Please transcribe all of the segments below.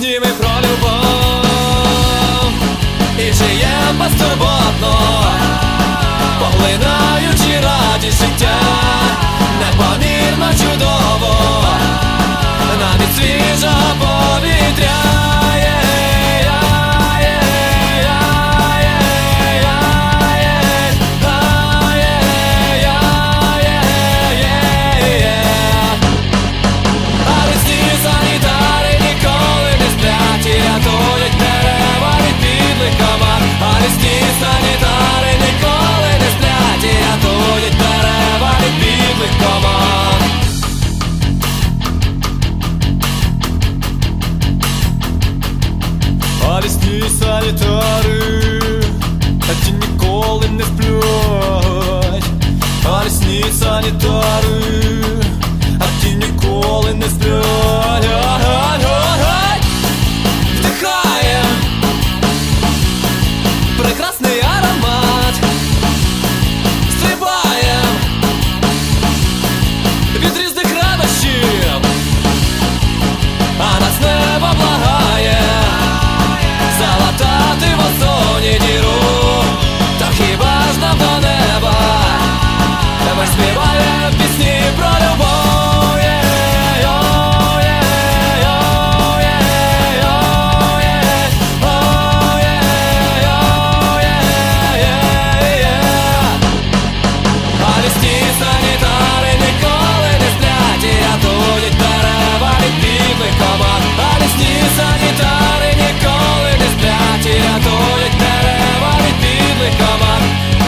піснями про любов і жиєм безтурботно, поглинаючи радість життя, непомірно чудово, навіть свіжа повітря. Санітари ніколи не сплять і рятують дерева від підлих комах. А лісні санітари, а ті ніколи не сплять. А лісні санітари, а ті ніколи не сплять. Вдихає прекрасний аромат, стрибаєм від різних радощів, а нас небо благає залатати в озоні діру. Та хіба ж нам до неба? Ми співаєм пісні про любов. Санітари ніколи не сплять і рятують дерева від підлих комах. А лісні санітари ніколи не сплять і рятують дерева від підлих комах.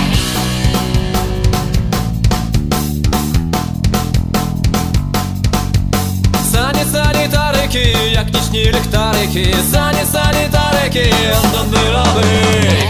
Санітарики, як нічні ліхтарики, санітарики, андандирович.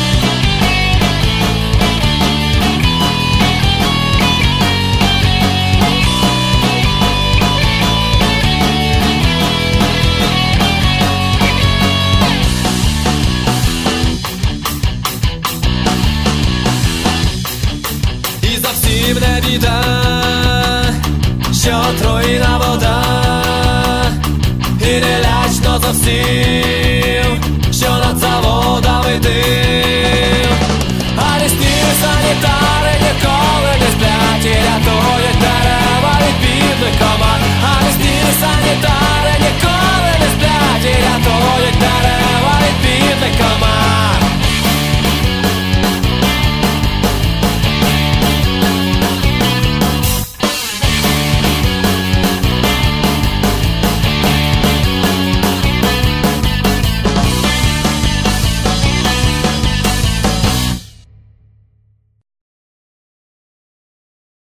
Всім не біда, що отруєна вода, і не лячно зовсім, що над заводами дим. А лісні санітари